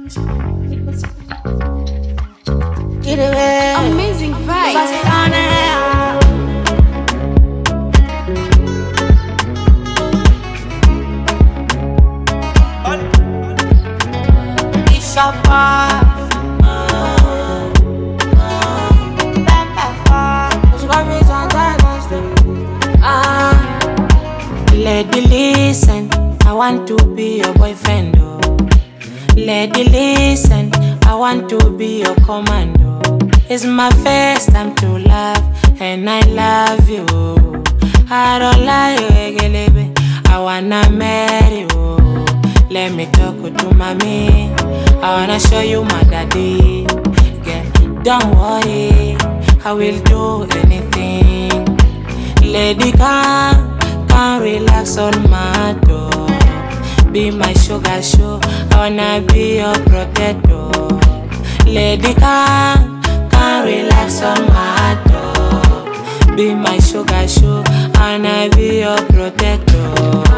Get away. Amazing vibe. It's your part. Lady, listen, I want to be your boyfriend, oh. Lady, listen, I want to be your commando. It's my first time to love, and I love you. I don't like you, Egelebe. I wanna marry you. Let me talk to mommy. I wanna show you my daddy. Girl, don't worry, I will do anything. Lady, come relax on my door. Be my sugar show, I wanna be your protector. Lady, come relax on my door. Be my sugar show, I wanna be your protector.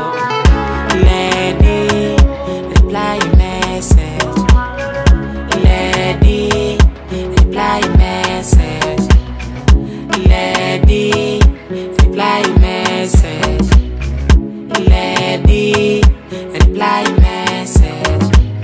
Lady, reply message. Lady, reply message. Lady, reply message. Lady, reply message.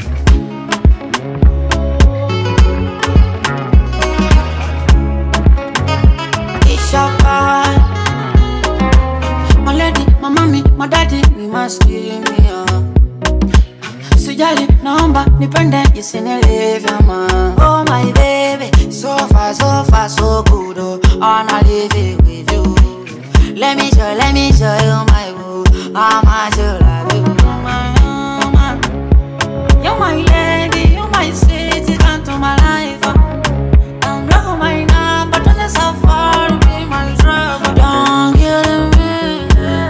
It's your part. My lady, my mommy, my daddy, we must give me up. Sujali, naomba, nipende, isinilivyo ma. Oh my baby, so far, so good, oh. I wanna live it with you. Let me show you my boo. How much you love you, my. You're my lady, you're my city, come to my life. I'm not my number, but just so far to be my trouble. Don't kill me.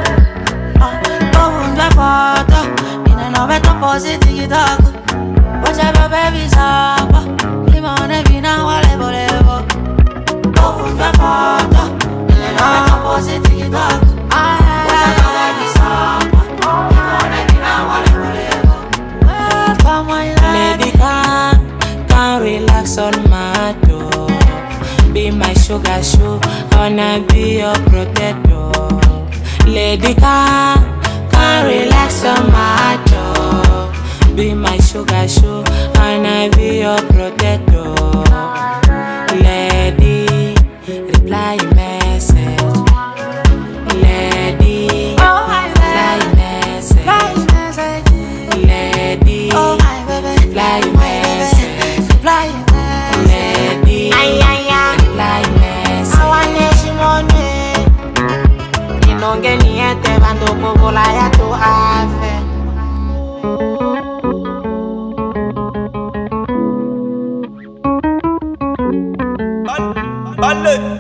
Oh, the photo in another positive talk. Whatever baby's up, live on every now, whatever. Oh, the photo in another positive talk. Lady, come relax on my door. Be my sugar show, I wanna be your protector. Lady, come relax on my door. Be my sugar show, I wanna be your protector. Lady, reply message. Lady, reply message. Lady, reply message. Lady, reply message. Inonge niete bando popola ya to afe. Vale.